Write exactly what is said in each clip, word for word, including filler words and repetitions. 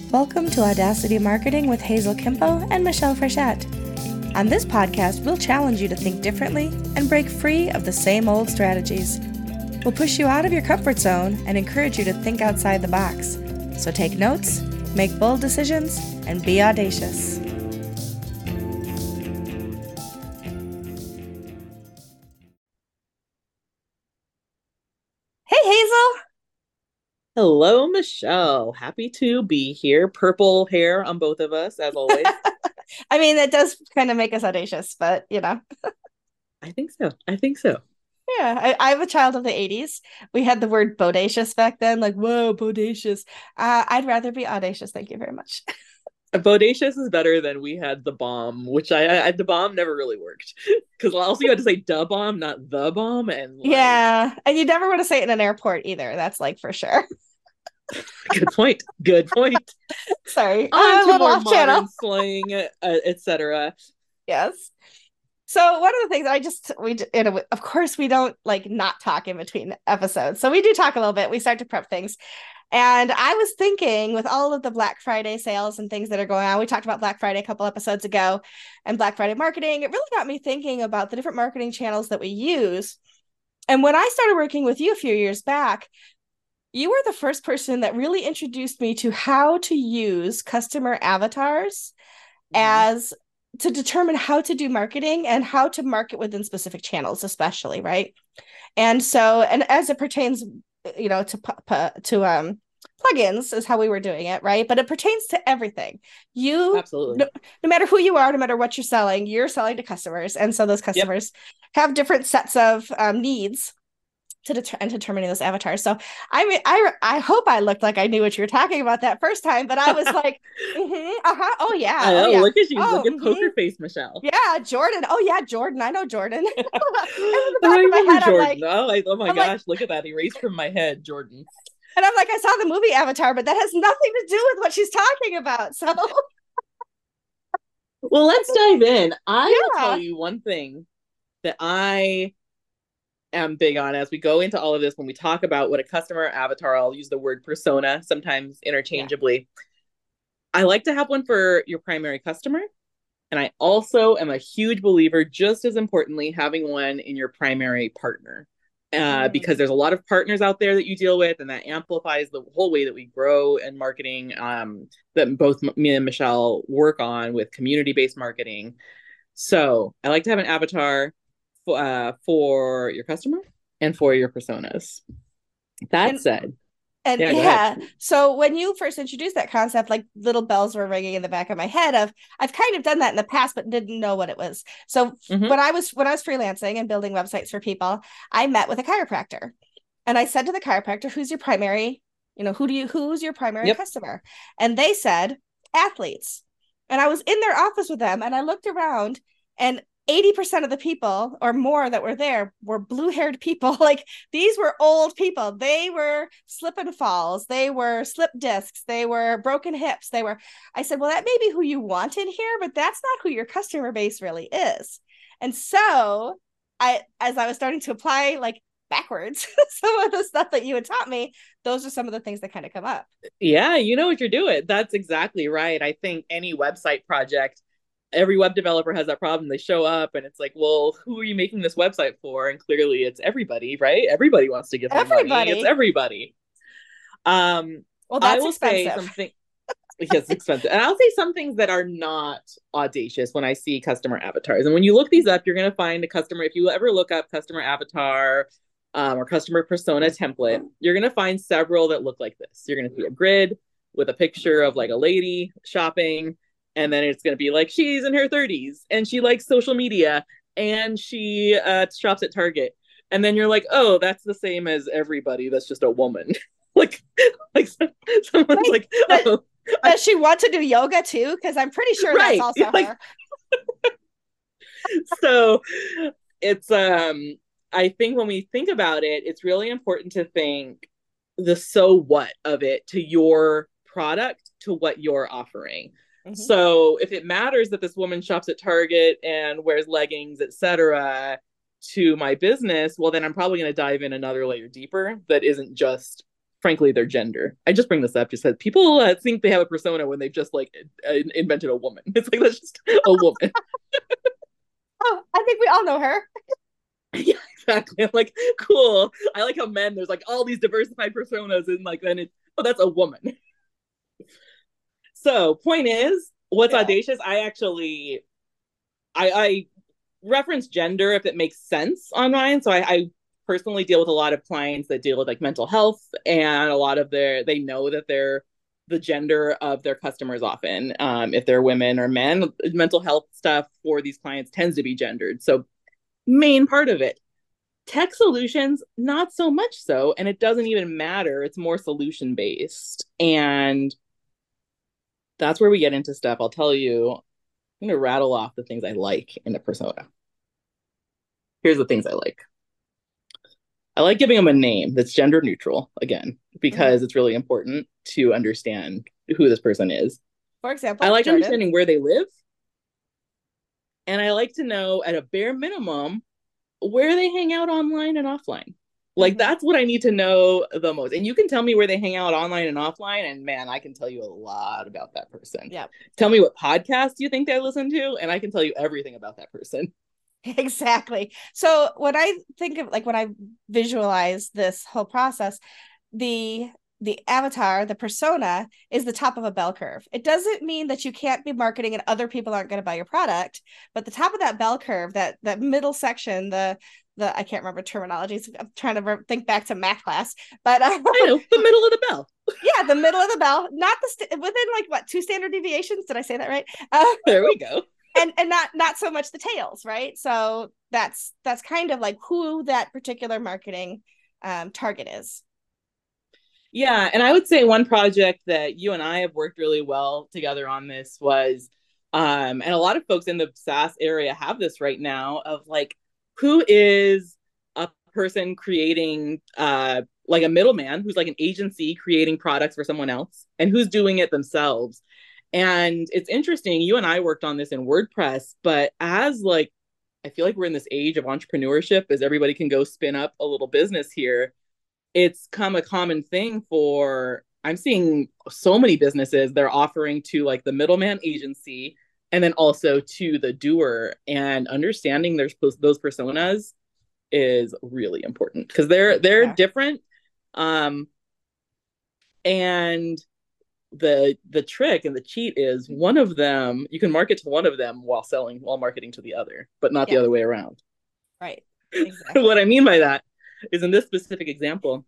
Welcome to Audacity Marketing with Hazel Kimpo and Michelle Frechette. On this podcast, we'll challenge you to think differently and break free of the same old strategies. We'll push you out of your comfort zone and encourage you to think outside the box. So take notes, make bold decisions, and be audacious. Hey, Hazel. Hello, Michelle. Happy to be here. Purple hair on both of us, as always. I mean, it does kind of make us audacious, but you know. I think so. I think so. Yeah, I, I'm a child of the eighties. We had the word bodacious back then, like, whoa, bodacious. Uh, I'd rather be audacious. Thank you very much. Bodacious is better than we had the bomb, which I, I the bomb never really worked because also you had to say the bomb, not the bomb, and like, yeah, and you never want to say it in an airport either. That's like for sure. Good point. Good point. Sorry, On uh, a to little more off modern channel. slang, uh, et cetera. Yes. So one of the things I just we you know, of course we don't like not talk in between episodes, so we do talk a little bit. We start to prep things. And I was thinking with all of the Black Friday sales and things that are going on, we talked about Black Friday a couple episodes ago and Black Friday marketing. It really got me thinking about the different marketing channels that we use. And when I started working with you a few years back, you were the first person that really introduced me to how to use customer avatars mm-hmm. as to determine how to do marketing and how to market within specific channels, especially, right? And so, and as it pertains, you know, to to um plugins is how we were doing it, right? But it pertains to everything. You absolutely, no, no matter who you are, no matter what you're selling, you're selling to customers, and so those customers yep. have different sets of um, needs to det- and determining those avatars. So I mean, I I hope I looked like I knew what you were talking about that first time, but I was like, mm-hmm, uh huh, oh yeah, I know. Oh, yeah. Look at you, oh, look at mm-hmm. Poker Face, Michelle. Yeah, Jordan. Oh yeah, Jordan. I know Jordan. And in the back I of my head, Jordan. Like, oh, I, oh my I'm gosh, like, look at that erased from my head, Jordan. And I'm like, I saw the movie Avatar, but that has nothing to do with what she's talking about. So, well, let's dive in. I yeah. will tell you one thing that I am big on as we go into all of this. When we talk about what a customer avatar, I'll use the word persona sometimes interchangeably. Yeah. I like to have one for your primary customer. And I also am a huge believer, just as importantly, having one in your primary partner. Uh, mm. Because there's a lot of partners out there that you deal with, and that amplifies the whole way that we grow in marketing, um, that both me and Michelle work on with community-based marketing. So I like to have an avatar for, uh, for your customer and for your personas. That and, said, and yeah, yeah. So when you first introduced that concept, like little bells were ringing in the back of my head of I've kind of done that in the past, but didn't know what it was. So mm-hmm. when I was when I was freelancing and building websites for people, I met with a chiropractor, and I said to the chiropractor, "Who's your primary? You know, who do you who's your primary yep. customer?" And they said athletes. And I was in their office with them, and I looked around, and eighty percent of the people or more that were there were blue-haired people. Like these were old people. They were slip and falls. They were slip discs. They were broken hips. They were, I said, well, that may be who you want in here, but that's not who your customer base really is. And so I, as I was starting to apply like backwards some of the stuff that you had taught me, those are some of the things that kind of come up. Yeah, you know what you're doing. That's exactly right. I think any website project, every web developer has that problem. They show up and it's like, well, who are you making this website for? And clearly it's everybody, right? Everybody wants to give them everybody. money. It's everybody. Um, well, that's I will expensive. say something. Yes, it's expensive. And I'll say some things that are not audacious when I see customer avatars. And when you look these up, you're going to find a customer. If you ever look up customer avatar um, or customer persona template, you're going to find several that look like this. You're going to see a grid with a picture of like a lady shopping. And then it's going to be like, she's in her thirties and she likes social media and she uh, shops at Target. And then you're like, oh, that's the same as everybody. That's just a woman. like, like someone's like, like oh. Does she want to do yoga too? Because I'm pretty sure right. that's also like, her. So it's, um, I think when we think about it, it's really important to think the so what of it to your product, to what you're offering. Mm-hmm. So if it matters that this woman shops at Target and wears leggings, et cetera, to my business, well, then I'm probably going to dive in another layer deeper that isn't just frankly, their gender. I just bring this up just that people uh, think they have a persona when they've just like uh, invented a woman. It's like that's just a woman. Oh, I think we all know her. Yeah, exactly. I'm like, cool. I like how men, there's like all these diversified personas, and like then it's oh, that's a woman. So point is, what's yeah. audacious? I actually I I reference gender if it makes sense on mine. So I, I personally deal with a lot of clients that deal with like mental health, and a lot of their they know that they're the gender of their customers often. Um, if they're women or men, mental health stuff for these clients tends to be gendered. So main part of it. Tech solutions, not so much so. And it doesn't even matter. It's more solution based. And that's where we get into stuff. I'll tell you, I'm going to rattle off the things I like in a persona. Here's the things I like. I like giving them a name that's gender neutral, again, because mm-hmm. it's really important to understand who this person is. For example, I like Jordan. understanding where they live. And I like to know, at a bare minimum, where they hang out online and offline. Like, mm-hmm. that's what I need to know the most. And you can tell me where they hang out online and offline, and man, I can tell you a lot about that person. Yeah. Tell me what podcast you think they listen to, and I can tell you everything about that person. Exactly. So when I think of, like, when I visualize this whole process, the the avatar, the persona, is the top of a bell curve. It doesn't mean that you can't be marketing and other people aren't going to buy your product, but the top of that bell curve, that that middle section, the the I can't remember terminology. So I'm trying to re- think back to math class, but uh, I know the middle of the bell. Yeah, the middle of the bell, not the st- within like what two standard deviations. Did I say that right? Uh, there we go. and and not not so much the tails, right? So that's that's kind of like who that particular marketing um, target is. Yeah, and I would say one project that you and I have worked really well together on this was, um, and a lot of folks in the SaaS area have this right now, of like, who is a person creating uh, like a middleman who's like an agency creating products for someone else, and who's doing it themselves. And it's interesting, you and I worked on this in WordPress, but as like, I feel like we're in this age of entrepreneurship, as everybody can go spin up a little business here. It's come a common thing for, I'm seeing so many businesses, they're offering to like the middleman agency and then also to the doer, and understanding there's those personas is really important because they're, they're yeah. different. Um, and the, the trick and the cheat is one of them, you can market to one of them while selling, while marketing to the other, but not yeah. the other way around. Right. Exactly. What I mean by that is, in this specific example,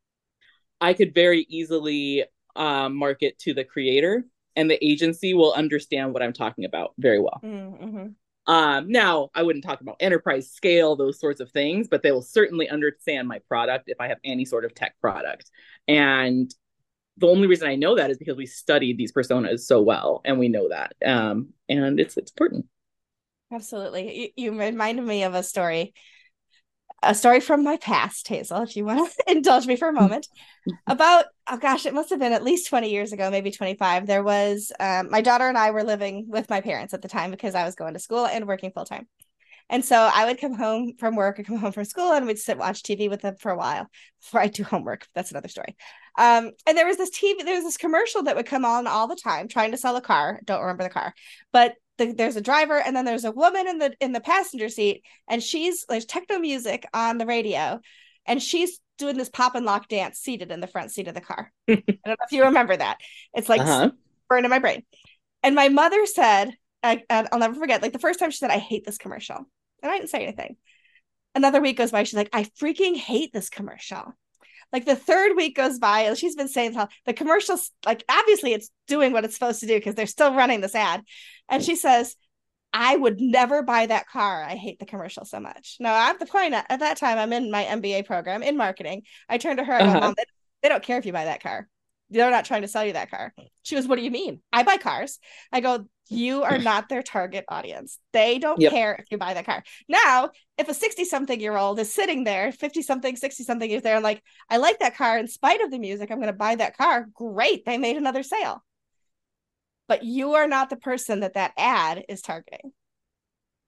I could very easily um, market to the creator, and the agency will understand what I'm talking about very well. Mm-hmm. Um, now, I wouldn't talk about enterprise scale, those sorts of things, but they will certainly understand my product if I have any sort of tech product. And the only reason I know that is because we studied these personas so well, and we know that. Um, and it's, it's important. Absolutely. You, you reminded me of a story. A story from my past, Hazel, if you want to indulge me for a moment. About, oh gosh, it must have been at least twenty years ago, maybe twenty-five. There was, um, my daughter and I were living with my parents at the time because I was going to school and working full time. And so I would come home from work or come home from school, and we'd sit watch T V with them for a while before I do homework. That's another story. Um, and there was this T V, there was this commercial that would come on all the time trying to sell a car. Don't remember the car, but the, there's a driver, and then there's a woman in the in the passenger seat, and she's there's techno music on the radio, and she's doing this pop and lock dance seated in the front seat of the car. I don't know if you remember that. It's like uh-huh. burned in my brain. And my mother said, I, I'll never forget, like the first time she said, "I hate this commercial." And I didn't say anything. Another week goes by. She's like, "I freaking hate this commercial." Like the third week goes by, and she's been saying how the commercials, like obviously it's doing what it's supposed to do because they're still running this ad. And she says, "I would never buy that car. I hate the commercial so much." Now, at the point at that time, I'm in my M B A program in marketing. I turned to her, I go, uh-huh. "Mom, they, they don't care if you buy that car. They're not trying to sell you that car." She goes, "What do you mean? I buy cars." I go, "You are not their target audience. They don't yep. care if you buy that car." Now, if a sixty-something year old is sitting there, fifty-something, sixty-something is there, and like, "I like that car in spite of the music. I'm going to buy that car." Great. They made another sale. But you are not the person that that ad is targeting.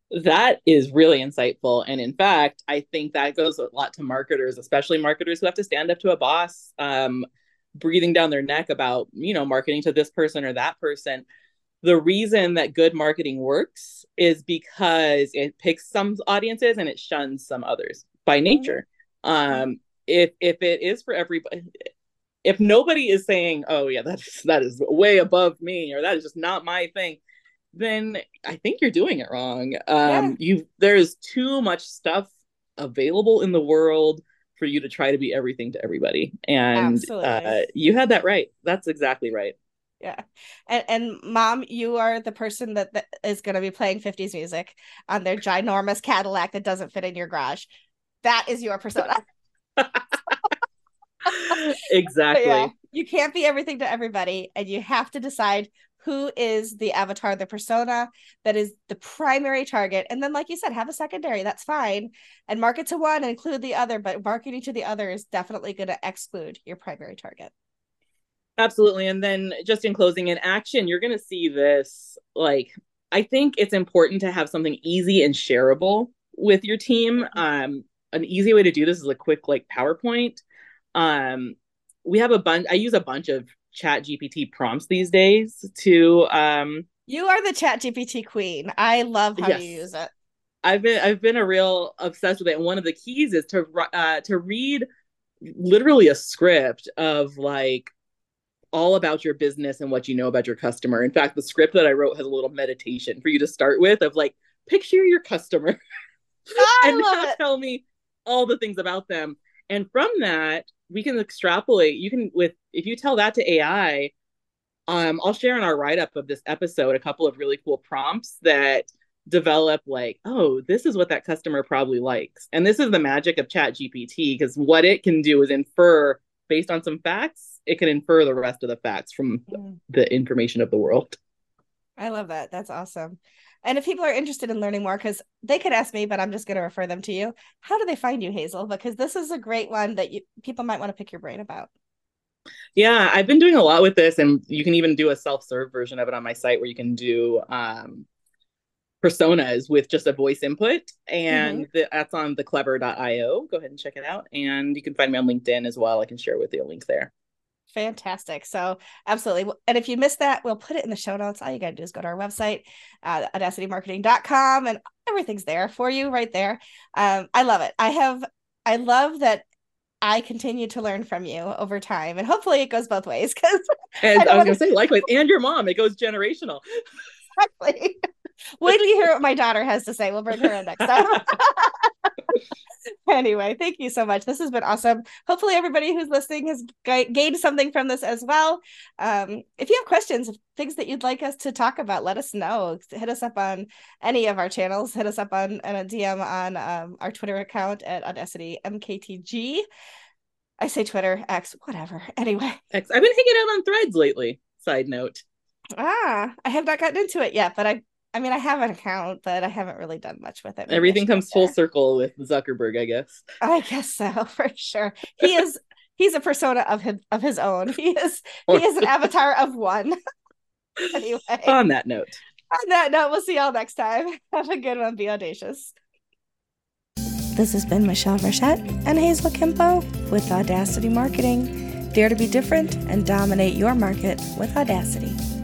That is really insightful. And in fact, I think that goes a lot to marketers, especially marketers who have to stand up to a boss, um, breathing down their neck about, you know, marketing to this person or that person. The reason that good marketing works is because it picks some audiences and it shuns some others by nature. Mm-hmm. Um, if if it is for everybody, if nobody is saying, "Oh yeah, that is that is way above me," or "That is just not my thing," then I think you're doing it wrong. Um, yeah. You there's too much stuff available in the world for you to try to be everything to everybody. And uh, you had that right. That's exactly right. Yeah. And and mom, you are the person that, that is going to be playing fifties music on their ginormous Cadillac that doesn't fit in your garage. That is your persona. Exactly. Yeah, you can't be everything to everybody, and you have to decide who is the avatar, the persona that is the primary target. And then, like you said, have a secondary. That's fine. And market to one and include the other, but marketing to the other is definitely going to exclude your primary target. Absolutely. And then just in closing, in action, you're going to see this. Like, I think it's important to have something easy and shareable with your team. Mm-hmm. Um, an easy way to do this is a quick like PowerPoint. Um, we have a bunch, I use a bunch of Chat G P T prompts these days to um you are the Chat G P T queen. I love how yes. you use it. I've been I've been a real obsessed with it, and one of the keys is to uh to read literally a script of like all about your business and what you know about your customer. In fact, the script that I wrote has a little meditation for you to start with of like, picture your customer and now it. Tell me all the things about them. And from that, we can extrapolate. You can, with, if you tell that to A I, um, I'll share in our write-up of this episode a couple of really cool prompts that develop like, oh, this is what that customer probably likes. And this is the magic of Chat G P T, because what it can do is infer based on some facts. It can infer the rest of the facts from mm. the information of the world. I love that. That's awesome. And if people are interested in learning more, because they could ask me, but I'm just going to refer them to you. How do they find you, Hazel? Because this is a great one that you, people might want to pick your brain about. Yeah, I've been doing a lot with this, and you can even do a self-serve version of it on my site where you can do um, personas with just a voice input, and mm-hmm. the, that's on the clever dot io. Go ahead and check it out, and you can find me on LinkedIn as well. I can share with you a link there. Fantastic. So absolutely. And if you missed that, we'll put it in the show notes. All you got to do is go to our website, uh, audacity marketing dot com, and everything's there for you right there. Um, I love it. I have, I love that I continue to learn from you over time, and hopefully it goes both ways. Because and I, I was going to say, likewise, and your mom, it goes generational. Exactly. Wait till you hear what my daughter has to say. We'll bring her in next time. Anyway, thank you so much. This has been awesome. Hopefully everybody who's listening has g- gained something from this as well. Um, if you have questions, things that you'd like us to talk about, let us know. Hit us up on any of our channels. Hit us up on, on a D M on um, our Twitter account at Audacity M K T G. I say Twitter, X, whatever. Anyway. X. I've been hanging out on Threads lately. Side note. Ah, I have not gotten into it yet, but I I mean, I have an account, but I haven't really done much with it. Maybe Everything comes full circle with Zuckerberg, I guess. I guess so, for sure. He is, he's a persona of his, of his own. He is, he is an avatar of one. Anyway. On that note. On that note, we'll see y'all next time. Have a good one. Be audacious. This has been Michelle Rochette and Hazel Kimpo with Audacity Marketing. Dare to be different and dominate your market with Audacity.